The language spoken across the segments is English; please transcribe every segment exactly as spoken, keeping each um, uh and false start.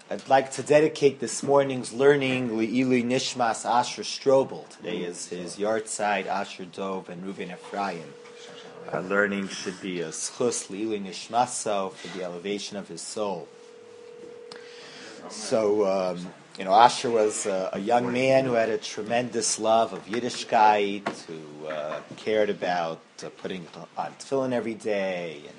I'd like to dedicate this morning's learning Le'ili Nishmas Asher Strobel. Today is his yahrzeit, Asher Dov and Reuven Ephraim. Our learning should be a schus Le'ili Nishmaso for the elevation of his soul. So, um, you know, Asher was uh, a young man who had a tremendous love of Yiddishkeit, who uh, cared about uh, putting on tefillin every day, and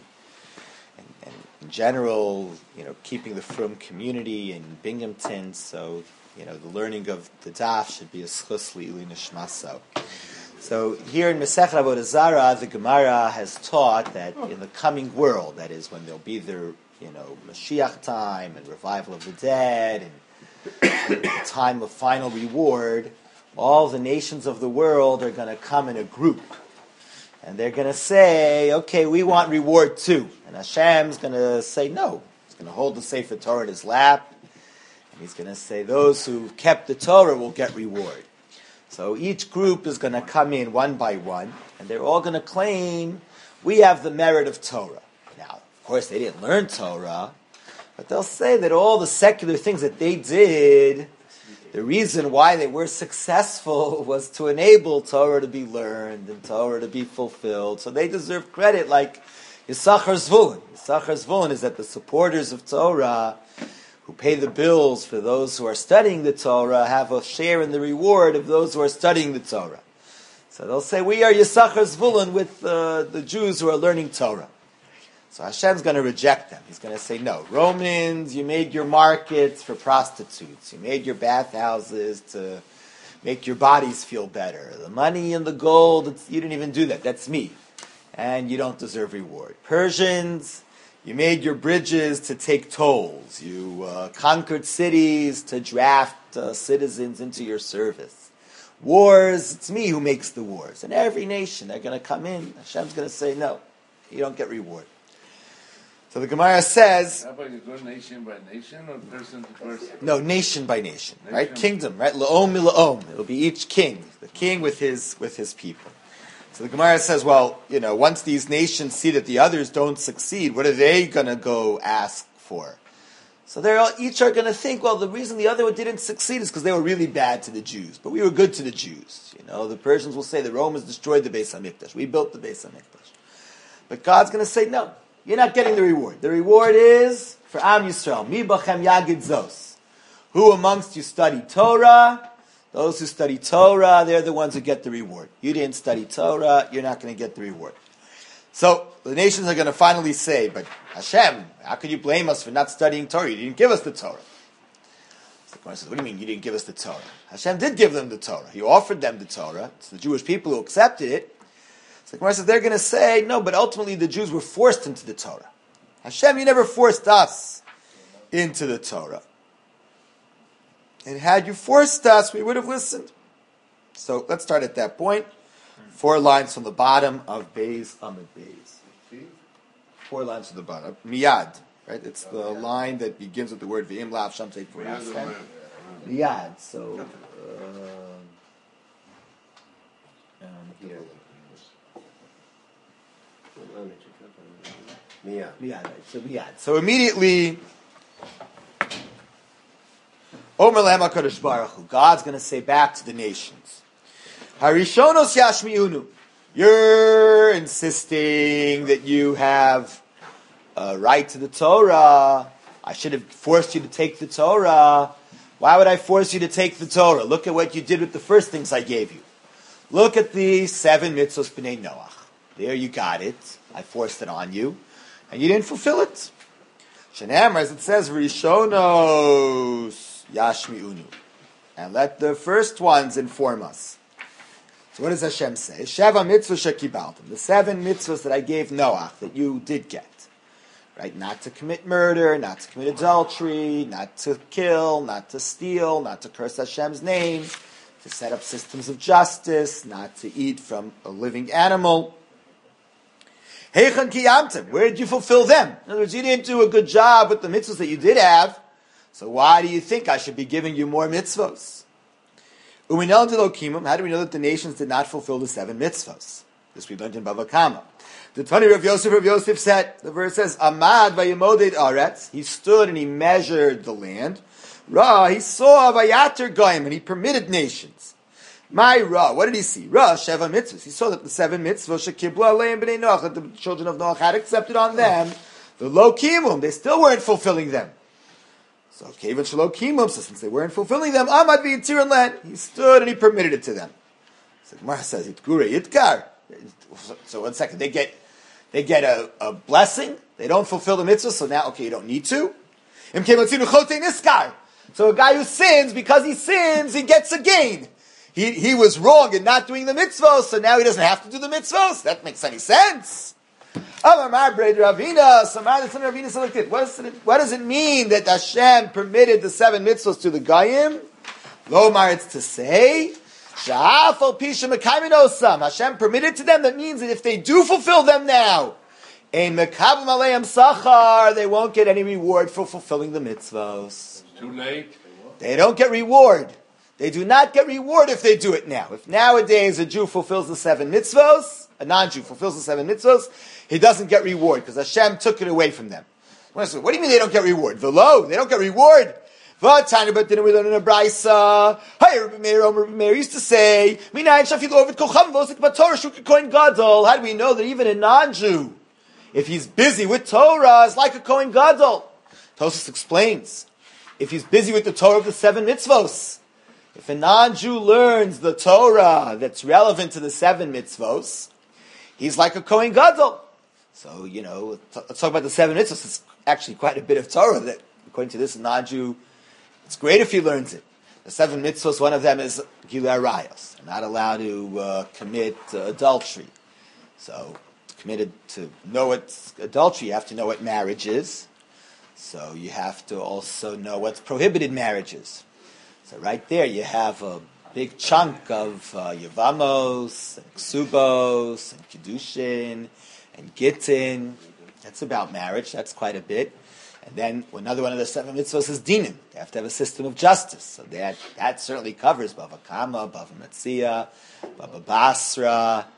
in general, you know, keeping the frum community in Binghamton. So, you know, the learning of the daf should be a schus Le'ili Nishmaso. So here in Masechet Avodah Zarah, the Gemara has taught that in the coming world, that is, when there'll be the, you know, Mashiach time and revival of the dead and the time of final reward, all the nations of the world are going to come in a group. And they're going to say, okay, we want reward too. And Hashem's going to say no. He's going to hold the Sefer Torah in his lap. And he's going to say those who kept the Torah will get reward. So each group is going to come in one by one. And they're all going to claim, we have the merit of Torah. Now, of course, they didn't learn Torah. But they'll say that all the secular things that they did, the reason why they were successful was to enable Torah to be learned and Torah to be fulfilled. So they deserve credit like Yisachar Zvulun. Yisachar Zvulun is that the supporters of Torah who pay the bills for those who are studying the Torah have a share in the reward of those who are studying the Torah. So they'll say, we are Yisachar Zvulun with uh, the Jews who are learning Torah. So Hashem's going to reject them. He's going to say, no, Romans, you made your markets for prostitutes. You made your bathhouses to make your bodies feel better. The money and the gold, it's, you didn't even do that. That's me. And you don't deserve reward. Persians, you made your bridges to take tolls. You uh, conquered cities to draft uh, citizens into your service. Wars, it's me who makes the wars. And every nation, they're going to come in. Hashem's going to say, no, you don't get reward. So the Gemara says... How about you go nation by nation or person to person? No, nation by nation, nation. right? Kingdom, right? La'om mi la'om. It'll be each king, the king with his with his people. So the Gemara says, well, you know, once these nations see that the others don't succeed, what are they going to go ask for? So they're all, each are going to think, well, the reason the other one didn't succeed is because they were really bad to the Jews, but we were good to the Jews. You know, the Persians will say the Romans destroyed the Beis HaMikdash. We built the Beis HaMikdash. But God's going to say, no. You're not getting the reward. The reward is for Am Yisrael. Mi bachem yagid zos. Who amongst you study Torah? Those who study Torah, they're the ones who get the reward. You didn't study Torah, you're not going to get the reward. So the nations are going to finally say, but Hashem, how can you blame us for not studying Torah? You didn't give us the Torah. So the Gemara says, what do you mean you didn't give us the Torah? Hashem did give them the Torah. He offered them the Torah. It's the Jewish people who accepted it. So the Gemara says they're going to say, no, but ultimately the Jews were forced into the Torah. Hashem, you never forced us into the Torah. And had you forced us, we would have listened. So let's start at that point. Four lines from the bottom of Beis Amud Beis. Four lines from the bottom. Miyad, right? It's the line that begins with the word V'im Lav Sham Tzeit for Miyad. So, uh, um, here. Miyad. Miyad, right. So miyad. So immediately, Omer Lehem HaKadosh Baruch Hu, God's going to say back to the nations, Harishonos Yashmi'unu, you're insisting that you have a right to the Torah. I should have forced you to take the Torah. Why would I force you to take the Torah? Look at what you did with the first things I gave you. Look at the seven mitzvos b'nei Noach. There you got it. I forced it on you. And you didn't fulfill it. Shenamar, as it says, Rishonos Yashmi'unu. And let the first ones inform us. So what does Hashem say? Sheva mitzvah shekibaltim. The seven mitzvahs that I gave Noach, that you did get. Right? Not to commit murder, not to commit adultery, not to kill, not to steal, not to curse Hashem's name, to set up systems of justice, not to eat from a living animal. Heichan kiyamtem. Where did you fulfill them? In other words, you didn't do a good job with the mitzvahs that you did have. So why do you think I should be giving you more mitzvahs? Uminel delokimim. How do we know that the nations did not fulfill the seven mitzvahs? This we learned in Bava Kama. The Tani Rav Yosef, Rav Yosef said, the verse says, Amad vayimoded aretz. He stood and he measured the land. Ra, he saw vayater goyim, and he permitted nations. My Ra, what did he see? Ra, Sheva mitzvahs. He saw that the seven mitzvahs, shekiblu aleim b'nei Noach, that the children of Noach had accepted on them, the lo kimum, they still weren't fulfilling them. So, Kevin shelo kimum, so since they weren't fulfilling them, Amad v'yitir and land. He stood and he permitted it to them. So Gemara says, Itgure Yitkar. So one second, they get they get a, a blessing. They don't fulfill the mitzvah, so now, okay, you don't need to. So a guy who sins, because he sins, he gets a gain. He he was wrong in not doing the mitzvahs, so now he doesn't have to do the mitzvahs. That makes any sense. What does it, what does it mean that Hashem permitted the seven mitzvahs to the Goyim? Lomar, it's to say, Hashem permitted to them. That means that if they do fulfill them now, they won't get any reward for fulfilling the mitzvahs. Too late. They don't get reward. They do not get reward if they do it now. If nowadays a Jew fulfills the seven mitzvahs, a non-Jew fulfills the seven mitzvahs, he doesn't get reward because Hashem took it away from them. What do you mean they don't get reward? Velo, they don't get reward. But didn't we learn in a brisa? Hey, Rabbi Meir, Rabbi Meir used to say, how do we know that even a non-Jew, if he's busy with Torah, is like a Kohen Gadol? Tosfos explains, if he's busy with the Torah of the seven mitzvos, if a non-Jew learns the Torah that's relevant to the seven mitzvos, he's like a Kohen Gadol. So, you know, let's talk about the seven mitzvos. It's actually quite a bit of Torah that, according to this, a non-Jew, it's great if he learns it. The seven mitzvos, one of them is Gilui Arayos. You're not allowed to uh, commit uh, adultery. So, committed to know what adultery, you have to know what marriage is. So, you have to also know what's prohibited marriage is. So right there you have a big chunk of uh, Yevamos, and Ksubos, and Kiddushin, and Gittin. That's about marriage. That's quite a bit. And then another one of the seven mitzvahs is Dinim. They have to have a system of justice. So that, that certainly covers Bava Kama, Bava Metzia, Bava Basra,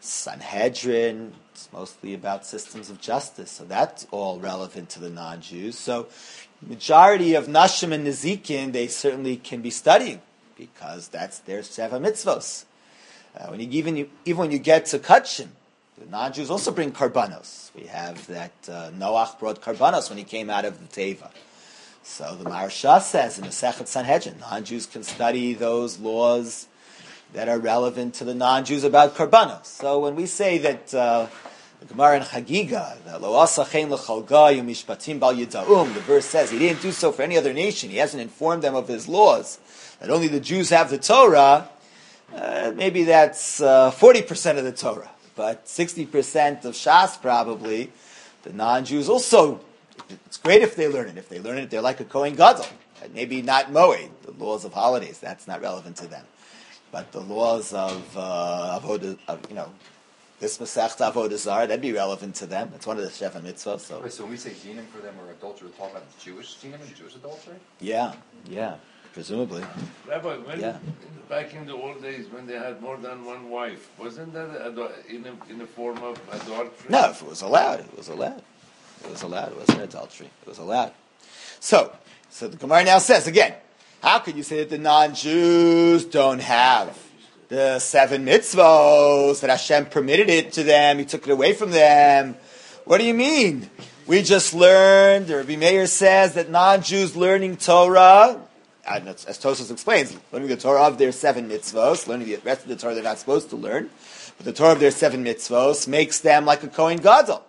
Sanhedrin. It's mostly about systems of justice. So that's all relevant to the non-Jews. So majority of Nashim and Nezikin, they certainly can be studying because that's their Seva Mitzvos. Uh, when you, even, you, even when you get to Kachim, the non-Jews also bring Karbanos. We have that uh, Noach brought Karbanos when he came out of the Teva. So the Maharsha says in the Sechet Sanhedrin, non-Jews can study those laws that are relevant to the non-Jews about Karbanos. So when we say that uh, the Gemara in Chagiga, that Lo asachein l'chol goyim mishpatim bal yidaum, the verse says he didn't do so for any other nation. He hasn't informed them of his laws. That only the Jews have the Torah. Uh, maybe that's uh, forty percent of the Torah, but sixty percent of Shas probably. The non-Jews also. It's great if they learn it. If they learn it, they're like a Kohen Gadol. Maybe not Moed, the laws of holidays. That's not relevant to them. But the laws of uh, avodah, of, you know. This Masechta Avodah Zarah, that'd be relevant to them. It's one of the Sheva Mitzvot. So. Wait, so when we say dinim for them or adultery, we're talking about Jewish dinim and Jewish adultery? Yeah, yeah, presumably. Rabbi, when, yeah. back in the old days when they had more than one wife, wasn't that ado- in a, in the form of adultery? No, if it was allowed, it was allowed. It was allowed. It wasn't adultery. It was allowed. So, so the Gemara now says, again, how could you say that the non-Jews don't have the seven mitzvos, that Hashem permitted it to them, He took it away from them? What do you mean? We just learned, or Rabbi Meir says, that non-Jews learning Torah, and as Tosfos explains, learning the Torah of their seven mitzvos, learning the rest of the Torah they're not supposed to learn, but the Torah of their seven mitzvos makes them like a Kohen Gadol.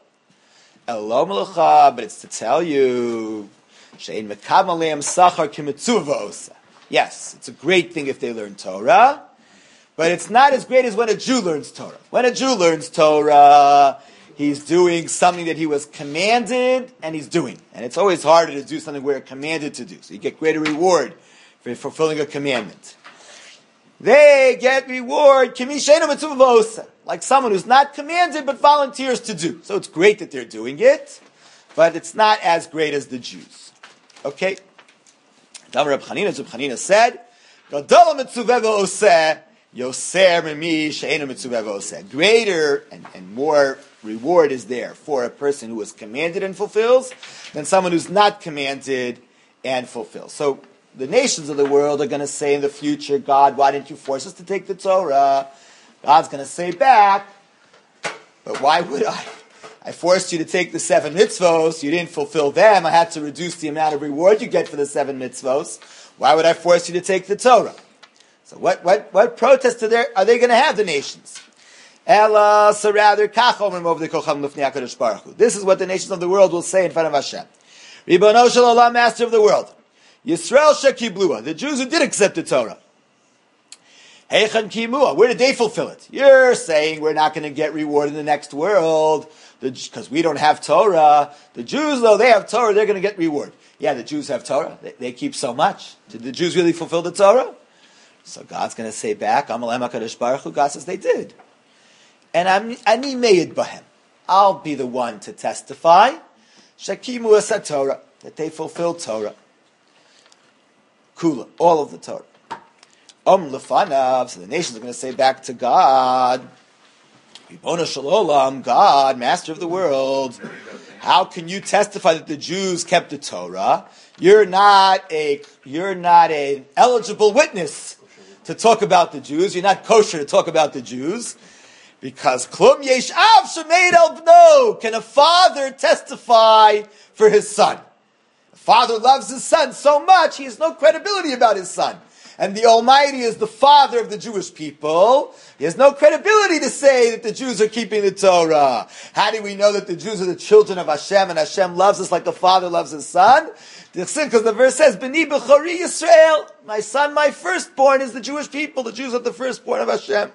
Elo melacha, but it's to tell you, she'ein mekab aleim sachar k'mitzvah v'osa. Yes, it's a great thing if they learn Torah, but it's not as great as when a Jew learns Torah. When a Jew learns Torah, he's doing something that he was commanded, and he's doing. And it's always harder to do something we're commanded to do. So you get greater reward for fulfilling a commandment. They get reward, like someone who's not commanded, but volunteers to do. So it's great that they're doing it, but it's not as great as the Jews. Okay? Reb Chanina said, Yoser mimi she'enu mitzuvah v'oseh. Greater and, and more reward is there for a person who is commanded and fulfills than someone who's not commanded and fulfills. So the nations of the world are going to say in the future, God, why didn't you force us to take the Torah? God's going to say back, but why would I? I forced you to take the seven mitzvos. You didn't fulfill them. I had to reduce the amount of reward you get for the seven mitzvos. Why would I force you to take the Torah? So what what what protest are, there, are they going to have, the nations? Ella, so rather, this is what the nations of the world will say in front of Hashem. Ribono shel olam, Master of the world. Yisrael shekiblua, the Jews who did accept the Torah. Heichan kimua, where did they fulfill it? You're saying we're not going to get reward in the next world because we don't have Torah. The Jews, though, they have Torah, they're going to get reward. Yeah, the Jews have Torah. They, they keep so much. Did the Jews really fulfill the Torah? So God's going to say back, Amalem HaKadosh Baruch Hu, God says they did. And I'm ani meid bahem. I'll be the one to testify, shakimu es Torah, that they fulfilled Torah. Kula, all of the Torah. Om lefanav, so the nations are going to say back to God, Ribono shel olam, God, Master of the world, how can you testify that the Jews kept the Torah? You're not a you're not an eligible witness to talk about the Jews. You're not kosher to talk about the Jews. Because klum yesh av shemeid el bno, can a father testify for his son? A father loves his son so much, he has no credibility about his son. And the Almighty is the father of the Jewish people. He has no credibility to say that the Jews are keeping the Torah. How do we know that the Jews are the children of Hashem and Hashem loves us like the father loves his son? Because the verse says, B'ni b'chori Yisrael, my son, my firstborn is the Jewish people. The Jews are the firstborn of Hashem.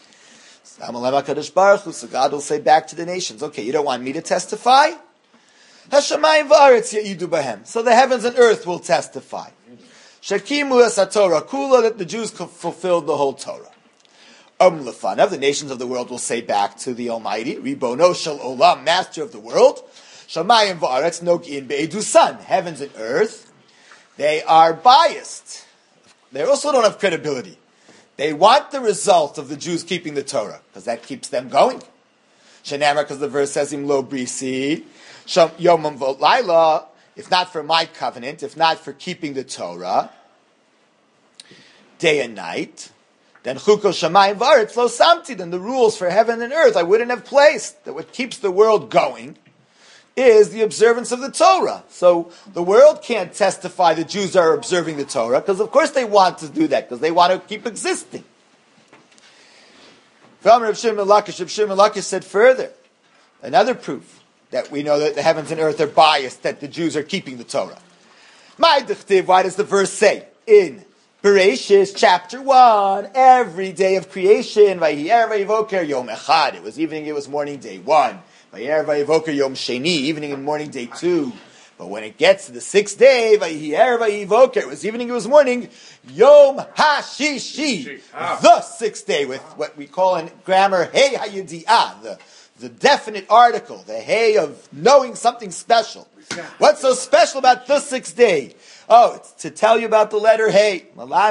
So God will say back to the nations, okay, you don't want me to testify? Hashemayim v'aretz ye'idu b'hem. So the heavens and earth will testify. Shakimu es Torah kula, that the Jews fulfilled the whole Torah. Um lefanav, the nations of the world will say back to the Almighty, Ribono shel olam, Master of the world, Shamayim v'aretz nog'in be'edu san, heavens and earth, they are biased. They also don't have credibility. They want the result of the Jews keeping the Torah, because that keeps them going. Shenamar, because the verse says, Im lo brisi, yomam v'layla, if not for my covenant, if not for keeping the Torah, day and night, then chuko shamayim v'aretz lo samti, then the rules for heaven and earth I wouldn't have placed. That what keeps the world going is the observance of the Torah. So the world can't testify the Jews are observing the Torah, because of course they want to do that, because they want to keep existing. Rav Shimon Lakish, Rav Shimon Lakish said further, another proof that we know that the heavens and earth are biased, that the Jews are keeping the Torah. Why does the verse say in Bereshis chapter one, every day of creation, Vayiher vayivoker yom echad, it was evening, it was morning, day one. Vayiher vayivoker yom sheni, evening and morning, day two. But when it gets to the sixth day, Vayiher vayivoker, it was evening, it was morning, yom hashishi, the sixth day, with what we call in grammar, hey hayedi'ah, the The definite article, the hey of knowing something special. What's so special about the sixth day? Oh, it's to tell you about the letter hey. At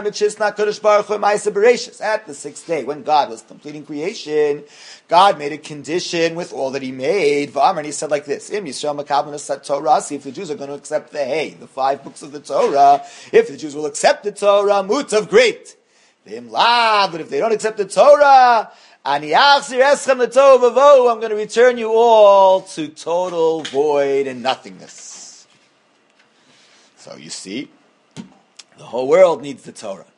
the sixth day, when God was completing creation, God made a condition with all that He made. And He said like this: Im Yisrael makabel Torah. See if the Jews are going to accept the hey, the five books of the Torah. If the Jews will accept the Torah, mutav great. But if they don't accept the Torah, I'm going to return you all to total void and nothingness. So you see, the whole world needs the Torah.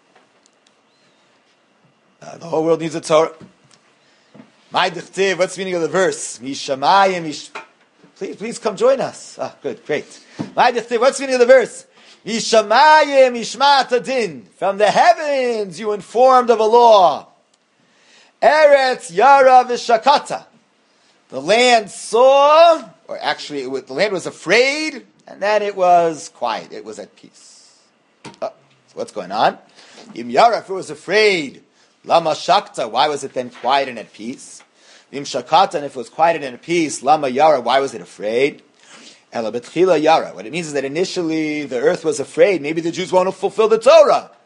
Uh, the whole world needs the Torah. My dichtiv, what's the meaning of the verse? Mishamayim, mish... Please, please come join us. Ah, good, great. My dichtiv, what's the meaning of the verse? Mishamayim, mishmat adin. From the heavens you informed of a law. Eretz Yara v'Shakata. The land saw, or actually it was, the land was afraid, and then it was quiet. It was at peace. Oh, so what's going on? Im Yara, if it was afraid, Lama Shakta, why was it then quiet and at peace? Im Shakata, and if it was quiet and at peace, Lama Yara, why was it afraid? Ela Betchila Yara. What it means is that initially the earth was afraid. Maybe the Jews won't fulfill the Torah.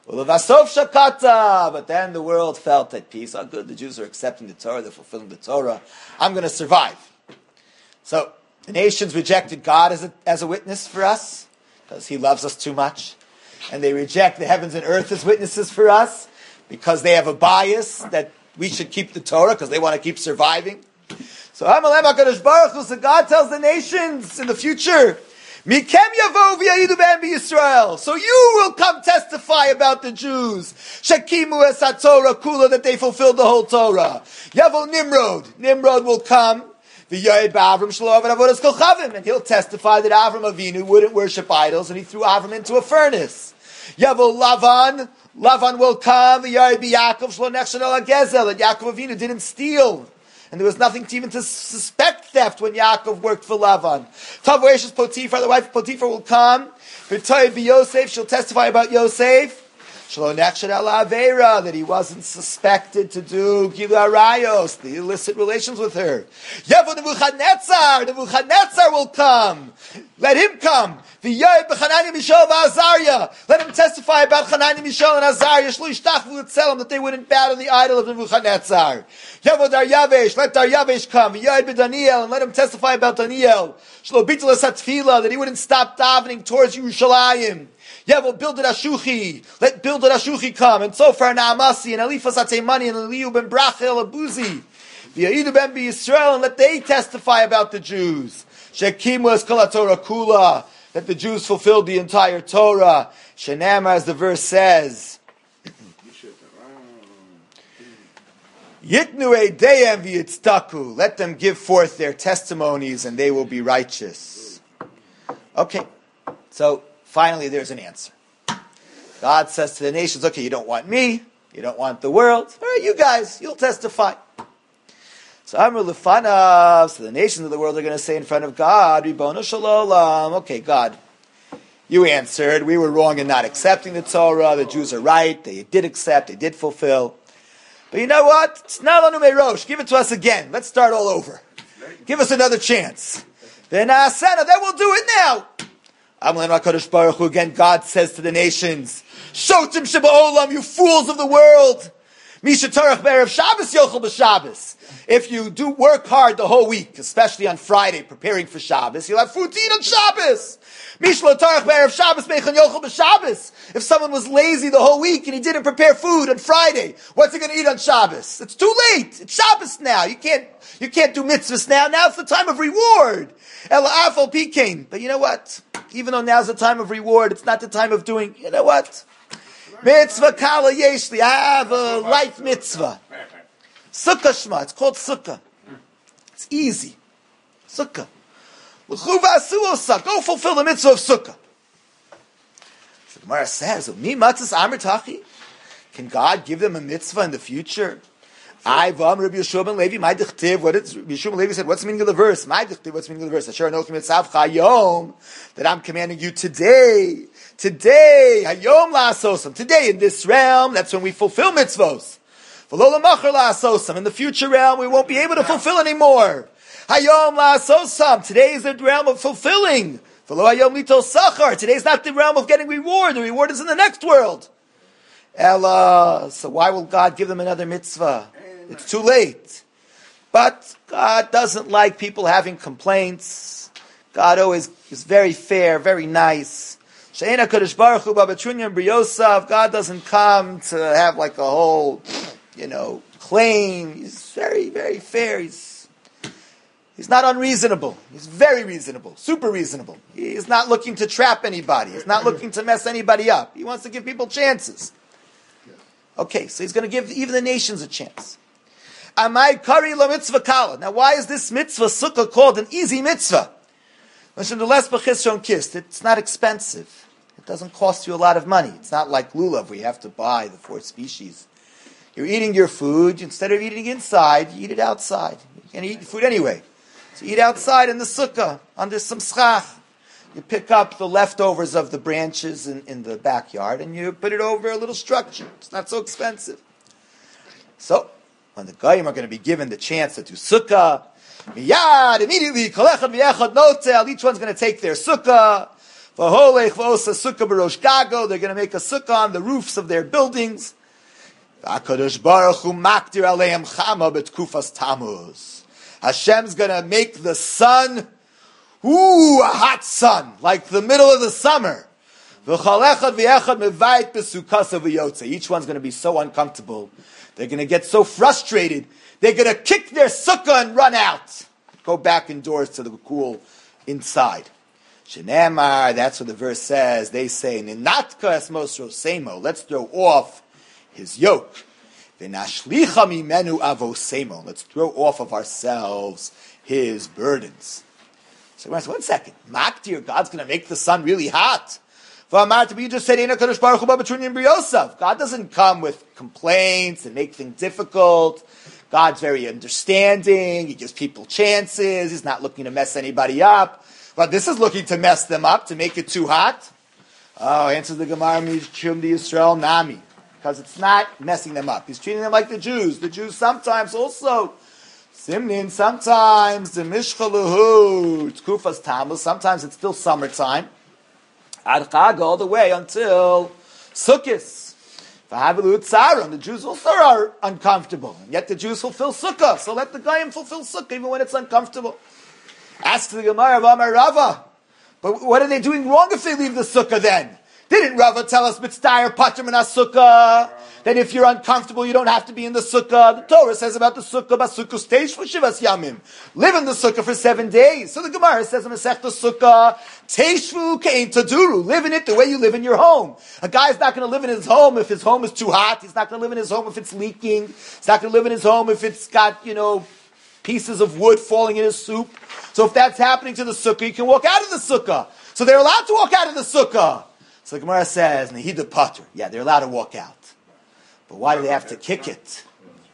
Ulavasov shakata. But then the world felt at peace. Oh, good, the Jews are accepting the Torah, they're fulfilling the Torah. I'm going to survive. So the nations rejected God as a, as a witness for us, because he loves us too much. And they reject the heavens and earth as witnesses for us, because they have a bias that we should keep the Torah, because they want to keep surviving. So Hamalem HaKadosh Baruch Hu, so God tells the nations in the future, Mikem yavo v'yayidu b'hem b'Yisrael. So you will come testify about the Jews. Shekimu es ha-Torah kula, that they fulfilled the whole Torah. Yavo Nimrod. Nimrod will come. V'yayid b'Avram shelo avad avodas kol chavim. And he'll testify that Avram Avinu wouldn't worship idols, and he threw Avram into a furnace. Yavo Lavan. Lavan will come. V'yayid b'Yaakov shelo nechshed al ha-gezel. That Yaakov Avinu didn't steal. And there was nothing to even to suspect theft when Yaakov worked for Lavan. Tavoeshes Potiphar, the wife of Potiphar, will come. V'toyed be Yosef, she'll testify about Yosef. Shelo nechshed al ha'avera, that he wasn't suspected to do gilu arayos, the illicit relations with her. Yevo Nebuchadnezzar, Nebuchadnezzar will come. Let him come. V'yoyed b'Chananya, Mishael, v'Azariah. Let him testify about Chananya, Mishael, and Azariah. Shlo yishtachvu l'tzelem, that they wouldn't bow to the idol of Nebuchadnezzar. Yevo Daryavesh, let Daryavesh come. V'yoyed b'Daniel, and let him testify about Daniel. Shlo bitul es hatfila, that he wouldn't stop davening towards Yerushalayim. Yevo Bildad Ashuchi, let Bildad Ashuchi come, and so far Naamasi, and Eliphaz Hateimani, and Eliu ben Brachel Abuzi. V'yayidu ben b'Yisrael, and let they testify about the Jews. Shekimu es kol ha-Torah kula, that the Jews fulfilled the entire Torah. Shenamar, as the verse says, Yitnu eideyem v'yitztaku, let them give forth their testimonies, and they will be righteous. Okay, so finally there's an answer. God says to the nations, okay, you don't want me, you don't want the world, all right, you guys, you'll testify. So Amru Lefanav, so the nations of the world are going to say in front of God, Ribono Shalom, okay, God, you answered, we were wrong in not accepting the Torah, the Jews are right, they did accept, they did fulfill. But you know what? It's not Lanu Meirosh, give it to us again, let's start all over. Give us another chance. Then Asana, then we'll do it now. Amalem HaKadosh Baruch Hu, again, God says to the nations, Shotim Sheba'olam, you fools of the world. Misha Tarach Be'erev Shabbos Yochel B'Shabbos. If you do work hard the whole week, especially on Friday, preparing for Shabbos, you'll have food to eat on Shabbos. Misha Tarach Be'erev Shabbos Meichan Yochel B'Shabbos. If someone was lazy the whole week and he didn't prepare food on Friday, what's he going to eat on Shabbos? It's too late. It's Shabbos now. You can't, you can't do mitzvahs now. Now it's the time of reward. Ela'afal Pikain. But you know what? Even though now's the time of reward, it's not the time of doing, you know what? Mitzvah kala yeshli. I have a light mitzvah. Sukkah shma. It's called sukkah. It's easy. Sukkah. Go fulfill the mitzvah of sukkah. So the Gemara says, "Mi matzas amr tachi." Can God give them a mitzvah in the future? I vam Rabbi Yeshua ben Levi. My dichtiv. What did Rabbi Yeshua ben Levi said? What's the meaning of the verse? My dichtiv. What's the meaning of the verse? Asher anochim etzav chayom. That I'm commanding you today. Today, hayom la'asosam. Today in this realm, that's when we fulfill mitzvos. V'lo l'machar la'asosam. In the future realm, we won't be able to fulfill anymore. Hayom la'asosam. Today is the realm of fulfilling. V'lo hayom litol sachar. Today is not the realm of getting reward. The reward is in the next world. Ella. So why will God give them another mitzvah? It's too late. But God doesn't like people having complaints. God always is very fair, very nice. She'ena Kadosh Baruch Hu b'Batrunya B'Yosaf. God doesn't come to have like a whole, you know, claim. He's very, very fair. He's he's not unreasonable. He's very reasonable, super reasonable. He's not looking to trap anybody. He's not looking to mess anybody up. He wants to give people chances. Okay, so he's going to give even the nations a chance. Amai kari lo mitzvah kala. Now, why is this mitzvah sukkah called an easy mitzvah? It's not expensive. It doesn't cost you a lot of money. It's not like lulav where you have to buy the four species. You're eating your food. Instead of eating inside, you eat it outside. You can eat food anyway. So you eat outside in the sukkah, under some schach. You pick up the leftovers of the branches in, in the backyard and you put it over a little structure. It's not so expensive. So, when the Goyim are going to be given the chance to do sukkah, miyad, immediately, kol echad v'echad notel, each one's going to take their sukkah, V'holech v'osa sukkah b'rosh gago. They're going to make a sukkah on the roofs of their buildings. V'akadosh baruch hu makdir aleim chama b'tkufas Tammuz. Hashem's going to make the sun, ooh, a hot sun, like the middle of the summer. Each one's going to be so uncomfortable. They're going to get so frustrated. They're going to kick their sukkah and run out. Go back indoors to the cool inside. Shenemar, that's what the verse says. They say, Ninatka esmos rosemo. Let's throw off his yoke. V'nashlicha mimenu avosemo. Let's throw off of ourselves his burdens. So one second. Maktir, God's going to make the sun really hot. God doesn't come with complaints and make things difficult. God's very understanding. He gives people chances. He's not looking to mess anybody up. But this is looking to mess them up, to make it too hot. Oh, answers the Gemara, Mishum the Yisrael Nami. Because it's not messing them up. He's treating them like the Jews. The Jews sometimes also, Simnin, sometimes, the Mishchaluhu, Tkufas Tammuz, sometimes it's still summertime. Ad Chag, all the way until Sukkot. The Jews also are uncomfortable, and yet the Jews fulfill Sukkah. So let the Goyim fulfill Sukkah even when it's uncomfortable. Ask the Gemara of Amar Rava, but what are they doing wrong if they leave the Sukkah then? Didn't Rava tell us mitzdayer pater min sukkah? That if you're uncomfortable, you don't have to be in the sukkah. The Torah says about the sukkah, basukkah stage for shivas yamim. Live in the sukkah for seven days. So the Gemara says in Masechta Sukkah, teishvu kein taduru. Live in it the way you live in your home. A guy's not going to live in his home if his home is too hot. He's not going to live in his home if it's leaking. He's not going to live in his home if it's got, you know, pieces of wood falling in his soup. So if that's happening to the sukkah, you can walk out of the sukkah. So they're allowed to walk out of the sukkah. So the Gemara says, Nehida Pater. Yeah, they're allowed to walk out. But why do they have to kick it?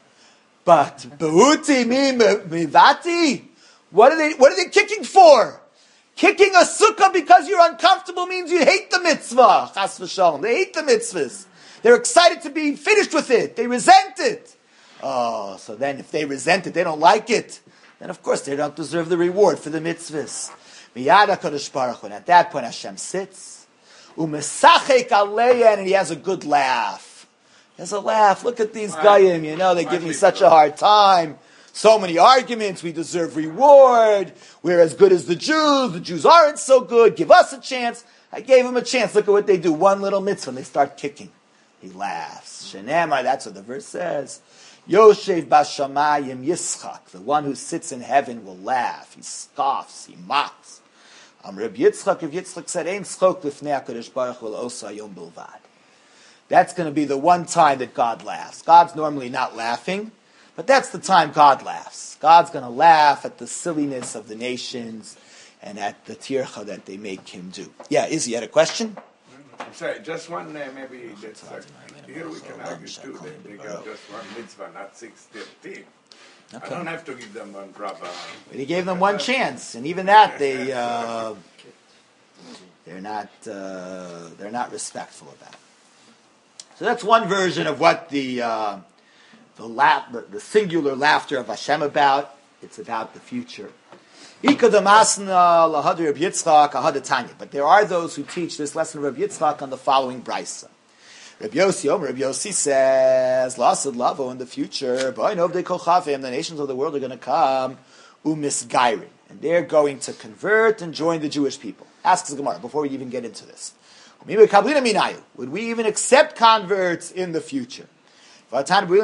But Beuti mi mivati? What are they what are they kicking for? Kicking a sukkah because you're uncomfortable means you hate the mitzvah. Chas v'shalom. They hate the mitzvahs. They're excited to be finished with it. They resent it. Oh, so then if they resent it, they don't like it, then of course they don't deserve the reward for the mitzvahs. Miyad HaKadosh Baruch Hu. And at that point Hashem sits. Umesachek aleya, and he has a good laugh. He has a laugh. Look at these Goyim, you know, they give me such a hard time. So many arguments, we deserve reward. We're as good as the Jews. The Jews aren't so good. Give us a chance. I gave them a chance. Look at what they do. One little mitzvah, and they start kicking. He laughs. Shenemar, that's what the verse says. Yoshev Bashamayim Yitzchak. The one who sits in heaven will laugh. He scoffs. He mocks. Am Reb Yitzchak, if Yitzchak said, Ein schok lifnei HaKadosh Baruch Hu osa yom bilvad. That's going to be the one time that God laughs. God's normally not laughing, but that's the time God laughs. God's going to laugh at the silliness of the nations and at the tircha that they make him do. Yeah, Izzy, you had a question? I'm sorry, just one uh, maybe that's uh, here we can argue too that they got just one mitzvah, not six, fifteen. Okay. I don't have to give them one proper. But he gave them one chance, and even that they uh, they're not uh, they're not respectful about. So that's one version of what the uh, the, la- the the singular laughter of Hashem about. It's about the future. But there are those who teach this lesson of Rabbi Yitzchak on the following brisa. Rabbi Yossi, Omer, Rabbi Yossi says, Lasad Lavo, in the future, the nations of the world are going to come, umisgairin, and they're going to convert and join the Jewish people. Asks the Gemara, before we even get into this. Would we even accept converts in the future? We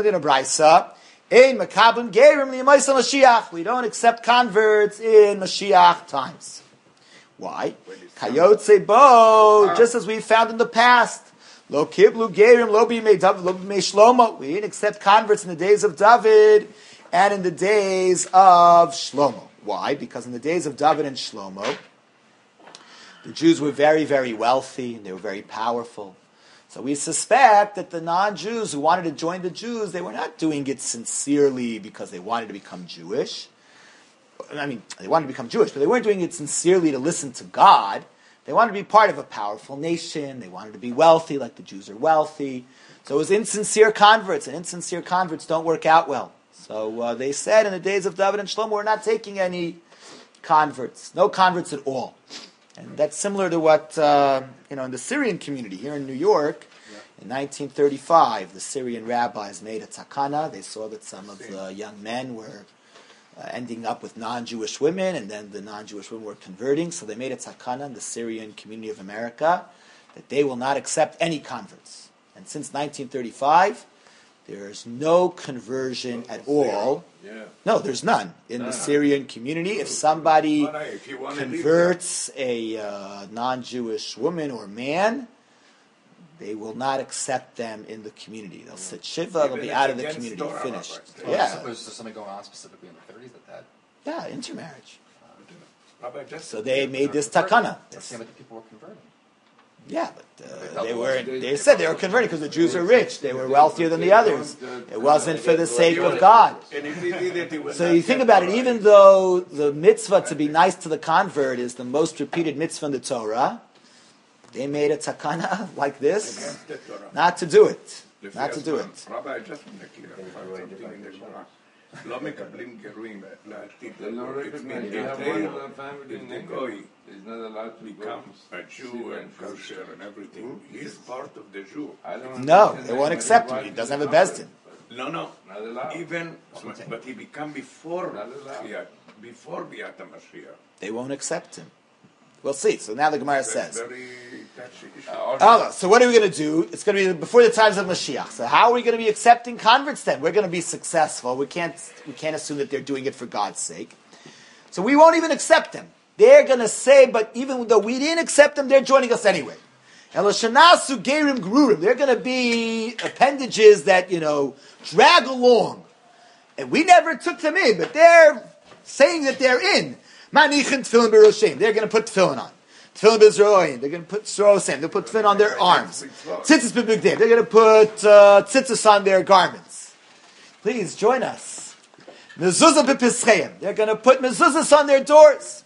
don't accept converts in Mashiach times. Why? Kayotze bo, just as we found in the past. Lo kiblu gerim, lo b'mei David, lo b'mei Shlomo. We didn't accept converts in the days of David and in the days of Shlomo. Why? Because in the days of David and Shlomo, the Jews were very, very wealthy and they were very powerful. So we suspect that the non-Jews who wanted to join the Jews, they were not doing it sincerely because they wanted to become Jewish. I mean, they wanted to become Jewish, but they weren't doing it sincerely to listen to God. They wanted to be part of a powerful nation. They wanted to be wealthy, like the Jews are wealthy. So it was insincere converts, and insincere converts don't work out well. So uh, they said in the days of David and Shlomo, we're not taking any converts. No converts at all. And that's similar to what, uh, you know, in the Syrian community here in New York, yeah. in nineteen thirty-five, the Syrian rabbis made a takana. They saw that some of the young men were uh, ending up with non-Jewish women, and then the non-Jewish women were converting, so they made a takana in the Syrian community of America that they will not accept any converts. And since nineteen thirty-five, there's no conversion at all. Yeah. No, there's none in No, the no. Syrian community. If somebody But, uh, if you wanna converts a uh, non-Jewish woman or man, they will not accept them in the community. They'll sit shiva. They'll Even be if out of the against community. Torah, Finished. Rabbi. Yeah, Was there something going on specifically in the thirties that that? yeah, intermarriage. Rabbi, just So they made this takana. That's the people were converting. Yeah, but uh, They they were. They- They said they were converting because the Jews are rich. They were wealthier than the others. It wasn't for the sake of God. And if he did it, he would So not you think get about it, Torah. even though the mitzvah to be nice to the convert is the most repeated mitzvah in the Torah, they made a takana like this, Against the Torah. not to do it. לפי Not to do הזמן. it. רבי, I just want to clear up something in the Gemara. לא מקבלים גרועים לעתיד. They don't It recognize. means They if have they- one uh, family if in the England. goy He's not allowed to becomes go a Jew and kosher and everything, he's part of the Jew. I don't No, understand they won't that. accept him. Why He do doesn't they have a offer bezdin. it? No, no. Not allowed. Even, but he become before Not allowed. Tchiyat, before Biat HaMashiach. They won't accept him. We'll see. So now the Gemara That's says. very touchy issue. Uh, Oh, so what are we going to do? It's going to be before the times of Mashiach. So how are we going to be accepting converts then? We're going to be successful. We can't we can't assume that they're doing it for God's sake. So we won't even accept them. They're going to say, but even though we didn't accept them, they're joining us anyway. Eloshanasu gerim grurim. They're going to be appendages that, you know, drag along. And we never took them in, but they're saying that they're in. Manichin tefillin b'roshem. They're going to put tefillin on. Tefillin b'zroim. They're going to put sorosem. They'll put tefillin on their arms. Tzitzis b'bigdim. They're going to put uh, tzitzis on their garments. Please join us. Mezuzah b'pischeim. They're going to put mezuzahs on their doors.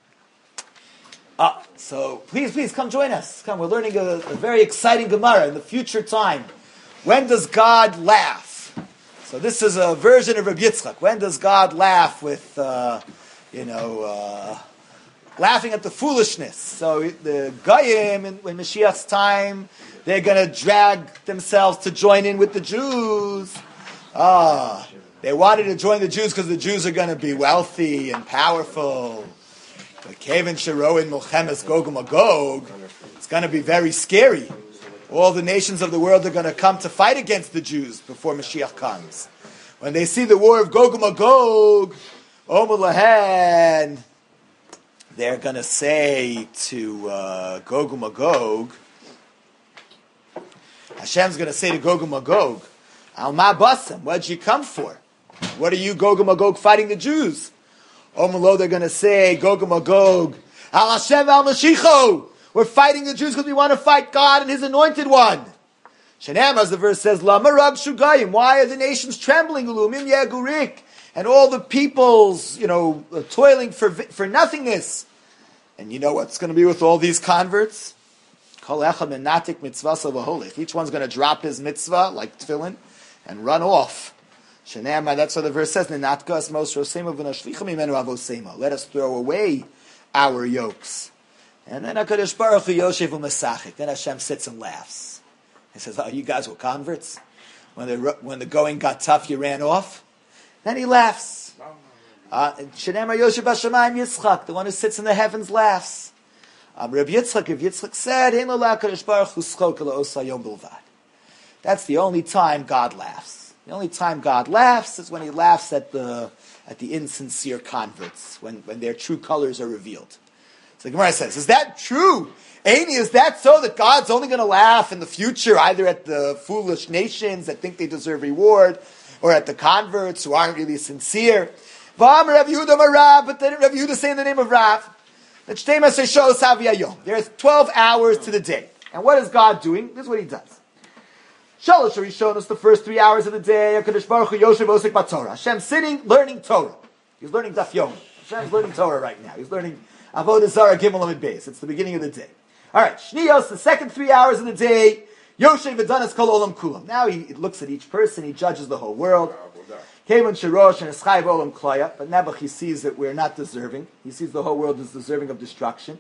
Ah, so please, please come join us. Come, we're learning a, a very exciting Gemara in the future time. When does God laugh? So this is a version of Rabbi Yitzchak. When does God laugh with, uh, you know, uh, laughing at the foolishness? So the Goyim, in, in Mashiach's time, they're going to drag themselves to join in with the Jews. Ah, they wanted to join the Jews because the Jews are going to be wealthy and powerful. But Kevin Shiro in Milchemes Gog and Magog, it's going to be very scary. All the nations of the world are going to come to fight against the Jews before Mashiach comes. When they see the war of Gog and Magog, Omer Lahen, they're going to say to uh, Gog and Magog, Hashem's going to say to Gog and Magog, Al ma basam, what'd you come for? What are you, Gog and Magog, fighting the Jews? Omer Lo, they're going to say, Gog and Magog, Al Hashem al Mashiach, we're fighting the Jews because we want to fight God and His anointed one. Shenem, as the verse says, Lama rag shugayim. Why are the nations trembling? Ulumim yagurik, and all the peoples, you know, uh, toiling for for nothingness. And you know what's going to be with all these converts? Kol echad menatik mitzvasa v'holich. Each one's going to drop his mitzvah like tefillin and run off. Shenem, that's what the verse says. Nenatkas mos rosema v'nashlicha mimenu avosema. Let us throw away our yokes. And then HaKadosh Baruch Hu Yoshev u'Masachik. Then Hashem sits and laughs. He says, oh, you guys were converts? When the, when the going got tough, you ran off? Then he laughs. Uh, Shenemar Yoshev Hashemayim Yitzchak, the one who sits in the heavens, laughs. Um, Rabbi Yitzchak, Rabbi Yitzchak said, Hein lo HaKadosh Baruch Hu schok ela osa yom bilvad. That's the only time God laughs. The only time God laughs is when He laughs at the at the insincere converts, when, when their true colors are revealed. So the Gemara says, is that true? Amy, is that so that God's only going to laugh in the future, either at the foolish nations that think they deserve reward, or at the converts who aren't really sincere? But then Rav Yehuda say in the name of Rav, there's twelve hours to the day. And what is God doing? This is what He does. Shalosh Rishon is the first three hours of the day. HaKadosh Baruch Hu Yoshev Osek BaTorah. Hashem sitting, learning Torah. He's learning Daf Yomi. Hashem's learning Torah right now. He's learning Avodah Zarah Gimel Amid Beis. It's the beginning of the day. All right, Shniyos, the second three hours of the day. Yoshev V'danas Kol Olam Kulam. Now he looks at each person. He judges the whole world. Kevon Shirosh and Eschai Olam Klaya. But Nebuch, he sees that we're not deserving. He sees the whole world is deserving of destruction.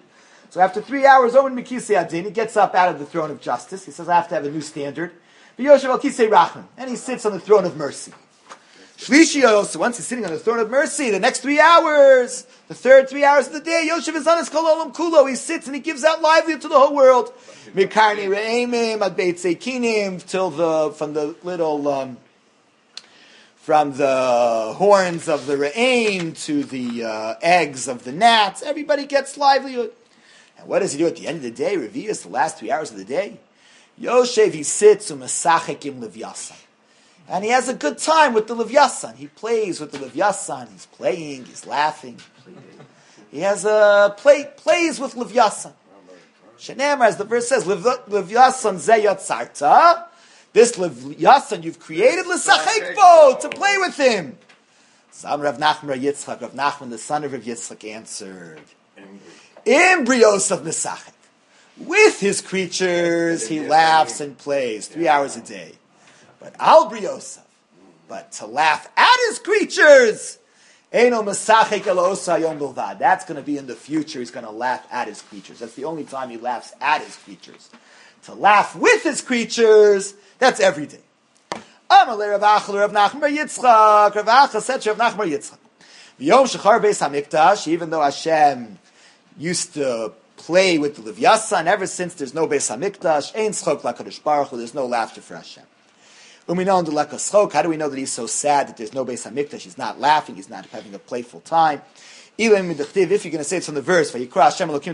So after three hours, Owen Mikisei Adin, he gets up out of the throne of justice. He says, I have to have a new standard. V'yoshev al Kisei Rachman, and he sits on the throne of mercy. Shlishi also, once he's sitting on the throne of mercy, the next three hours, the third three hours of the day, Yoshev is on his kol olam kulo. He sits and he gives out livelihood to the whole world. Mikarni re'emim ad beit sekinim, till the from the little um, from the horns of the re'em to the uh, eggs of the gnats. Everybody gets livelihood. And what does he do at the end of the day? Revius, the last three hours of the day. Yoshev, he sits u'mesachekim levyasan. And he has a good time with the Levyasan. He plays with the Levyasan. He's playing, he's laughing. He has a play, plays with Levyasan. Shenemar, as the verse says, Levyasan ze yatzarta. This Levyasan you've created, l'sachek bo, to play with him. Sam Rav Nachman Yitzchak, Rav Nachman, the son of Rav Yitzchak, answered, Embryos of Mesachek. With his creatures, he laughs and plays three hours a day. But al briosav, but to laugh at his creatures, eno masachek elosa yom bilvad. That's going to be in the future. He's going to laugh at his creatures. That's the only time he laughs at his creatures. To laugh with his creatures, that's every day. Amalei Rav Acha Rav Nachman bar Yitzchak. Rav Acha said to Rav Nachman bar Yitzchak, V'yom shechar beis hamikdash. Even though Hashem used to play with the Levyasan, ever since there's no beis hamikdash, ein tzchok lakadosh baruch hu. There's no laughter for Hashem. How do we know that he's so sad that there's no Beis HaMikdash? He's not laughing, he's not having a playful time. If you're going to say it's from the verse, and God,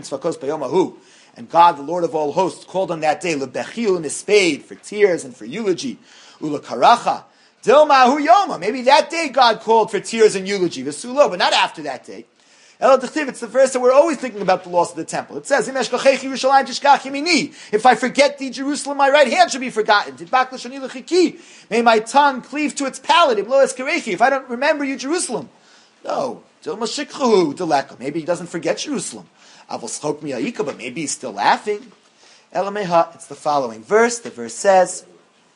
the Lord of all hosts, called on that day, for tears and for eulogy. Maybe that day God called for tears and eulogy, but not after that day. It's the verse that we're always thinking about the loss of the temple. It says, if I forget thee, Jerusalem, my right hand shall be forgotten. May my tongue cleave to its palate. If I don't remember you, Jerusalem. No. Maybe he doesn't forget Jerusalem. But maybe he's still laughing. It's the following verse. The verse says,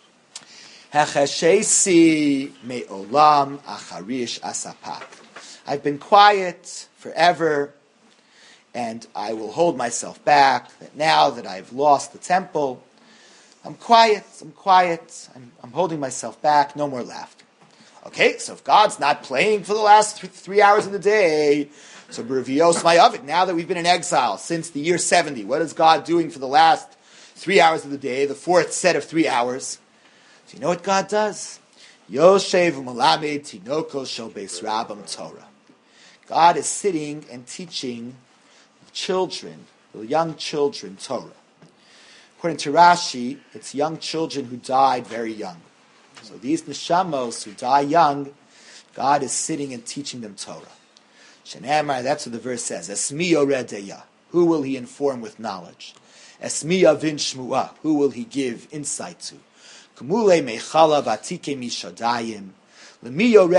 I've been quiet forever, and I will hold myself back. That now that I've lost the temple, I'm quiet, I'm quiet, I'm, I'm holding myself back, no more laughter. Okay, so if God's not playing for the last th- three hours of the day, so B'Revios Ma'avid, now that we've been in exile since the year seventy, what is God doing for the last three hours of the day, the fourth set of three hours? Do you know what God does? Yoshev U'Malamed Tinoko Shel Beis Rabam Torah. God is sitting and teaching children, the young children, Torah. According to Rashi, it's young children who died very young. So these neshamos who die young, God is sitting and teaching them Torah. Shenamar, that's what the verse says. Esmi yoredeya, who will he inform with knowledge? Esmi yavin shmuah, who will he give insight to? Kumule mechala vatike mishadayim. To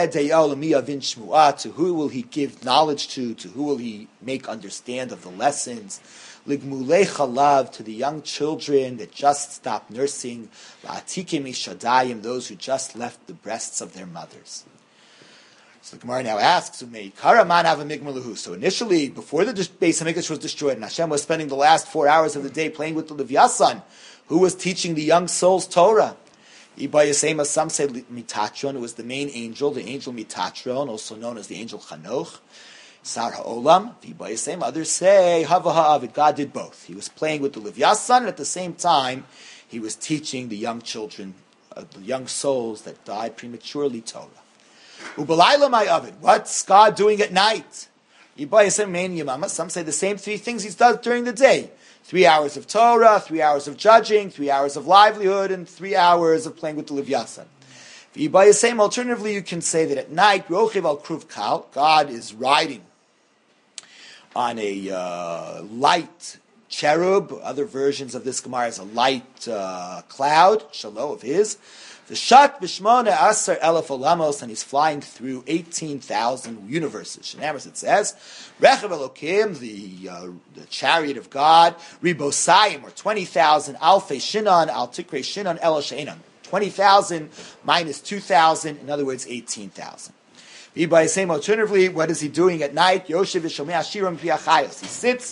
who will he give knowledge to? To who will he make understand of the lessons? To the young children that just stopped nursing. Those who just left the breasts of their mothers. So the Gemara now asks, so initially, before the Beis HaMikdash was destroyed, and Hashem was spending the last four hours of the day playing with the Levyasan, who was teaching the young souls Torah? Some say Mitatron, it was the main angel, the angel Mitatron, also known as the angel Chanoch. Sar HaOlam. Others say Hava Ha'avid. God did both. He was playing with the Levyasan, and at the same time, he was teaching the young children, uh, the young souls that died prematurely, Torah. Ubalayla my Avid. What's God doing at night? Some say the same three things he does during the day. Three hours of Torah, three hours of judging, three hours of livelihood, and three hours of playing with the Levyasan. Alternatively, you can say that at night, Rochiv al Kruv Kal, God is riding on a uh, light cherub. Other versions of this Gemara is a light uh, cloud, Shalom of his. The Shat Bishmona Asar Elef Olamos, and he's flying through eighteen thousand universes. Shenamers, it says, Rechav Elokim, the uh, the chariot of God, Ribosayim, or twenty thousand, Alfei Shinon, Al Tikre Shinon, El Sheinon. twenty thousand minus two thousand, in other words, eighteen thousand. By same alternatively, what is he doing at night? Yoshev Shomei Ashirim Piachayos. He sits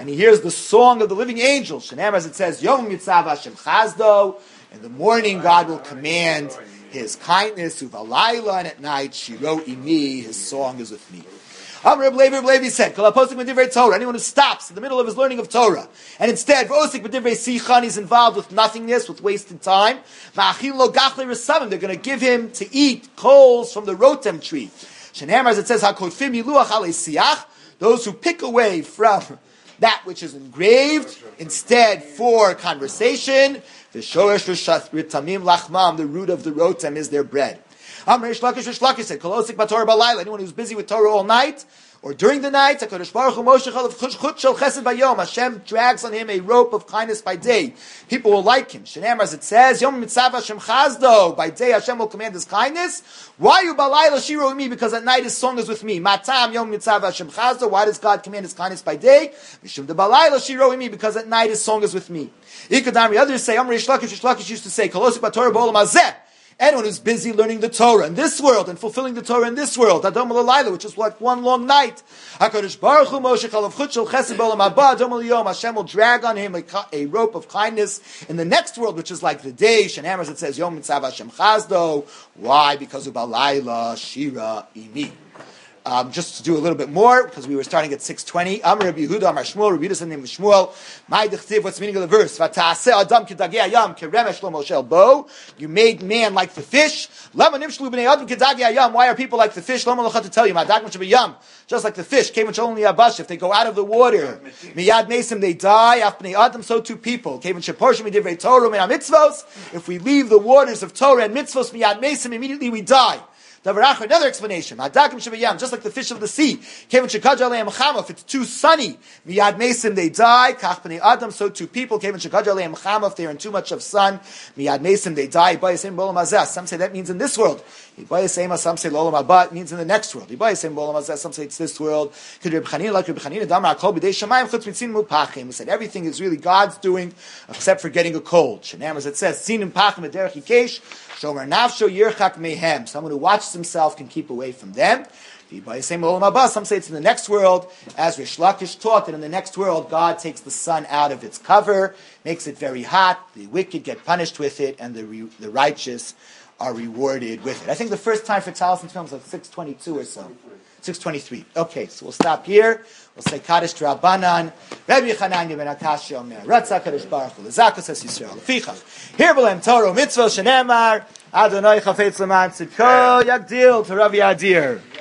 and he hears the song of the living angels. Shenemar, as it says, Yom Yitzav Hashem Chazdo. In the morning, God will command His kindness, Uvalayla, and at night, Shiro Imi, His song is with me. Amr Levi Levi said, anyone who stops in the middle of his learning of Torah, and instead, he's involved with nothingness, with wasted time, they're going to give him to eat coals from the rotem tree. As it says, those who pick away from that which is engraved, instead for conversation, the root of the rotem is their bread. Amr Rish Lakish Rish Lakish said, Kolosik Batorah Balayla, anyone who's busy with Torah all night, or during the night, HaKadosh Baruch Hu Moshe Chalav Chut Shel Chesed Bayom, Hashem drags on him a rope of kindness by day. People will like him. Shenamar, as it says, Yom Mitzav Hashem Chazdo, by day Hashem will command His kindness. Why you Balayla Shiro with me? Because at night His song is with me. Matam Yom Mitzav Hashem Chazdo, why does God command His kindness by day? Mishum de Balayla Shiro with me, because at night His song is with me. Ikadami, others say, Amr Rish Lakish Rish Lakish used to say, Kolosik Batorah B'olam Hazeh, anyone who's busy learning the Torah in this world and fulfilling the Torah in this world, Adom L'Layla, which is like one long night, HaKadosh Baruch Hu Moshe Chalav Chut Shel Chesed B'olam Haba, Adom L'Yom, Hashem will drag on him a, a rope of kindness in the next world, which is like the day. Shenamar, as it says, Yom Mitzav Hashem Chazdo. Why? Because of Balayla Shira Imi. Um, just to do a little bit more, because we were starting at six twenty. Amar Rabbi Yehuda, Amar Shmuel, Rabbi Yehuda named Shmuel. My dechtiv, what's the meaning of the verse? V'ta'aseh adam kedagei hayam keremesh lo moshel bo. You made man like the fish. Lama nimshlu b'nei adam kedagei hayam. Why are people like the fish? Lama locha to tell you. Madak m'shav yam. Just like the fish. Kevan shalom liyabash. If they go out of the water, miyad mesim, they die. Af b'nei adam, so too people. Kevan sheporshim midivrei Torah min mitzvos. If we leave the waters of Torah and mitzvos, miyad mesim, immediately we die. Another explanation. Just like the fish of the sea. If it's too sunny, miyad mesim, they die. Kach b'nei adam, so too people. If they're in too much of sun, miyad mesim, they die. Some say that means in this world. Some say lolam haba, it means in the next world. Some say it's this world. He said everything is really God's doing, except for getting a cold. As it says, someone who watches himself can keep away from them. Some say it's in the next world, as Rish Lakish taught that in the next world, God takes the sun out of its cover, makes it very hot, the wicked get punished with it, and the re- the righteous are rewarded with it. I think the first time for Talis and films was six twenty-two or so. six twenty-three. Okay, so we'll stop here. We'll say Kaddish to Rabbanan. Rabbi Chananya ben Akash Omer. Ratzah Kaddish Baruch Hu. L'zakas es Yisrael. L'fichach. Here b'lem Torah mitzvah shenemar. Adonai chafetz l'man tzidko yagdil to Rav Yadir.